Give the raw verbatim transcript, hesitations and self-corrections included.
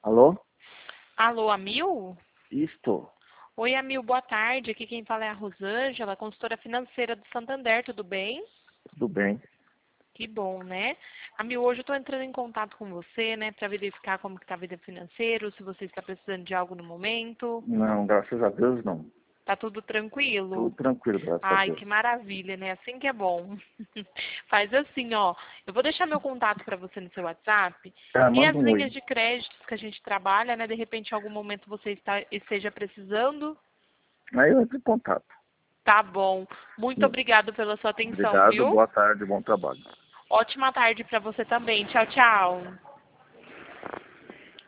Alô? Alô, Amil? Isto. Oi, Amil, boa tarde. Aqui quem fala é a Rosângela, consultora financeira do Santander, tudo bem? Tudo bem. Que bom, né? Amil, hoje eu estou entrando em contato com você, né, para verificar como que está a vida financeira, se você está precisando de algo no momento. Não, graças a Deus não. Tá tudo tranquilo? Tudo tranquilo, graças a Ai, Deus. que maravilha, né? Assim que é bom. Faz assim, ó. Eu vou deixar meu contato para você no seu WhatsApp Ah, e as manda um oi. linhas de créditos que a gente trabalha, né? De repente, em algum momento você está, esteja precisando. Aí eu entro em contato. Tá bom. Muito obrigado pela sua atenção, Obrigado, viu? boa tarde, bom trabalho. Ótima tarde para você também. Tchau, tchau.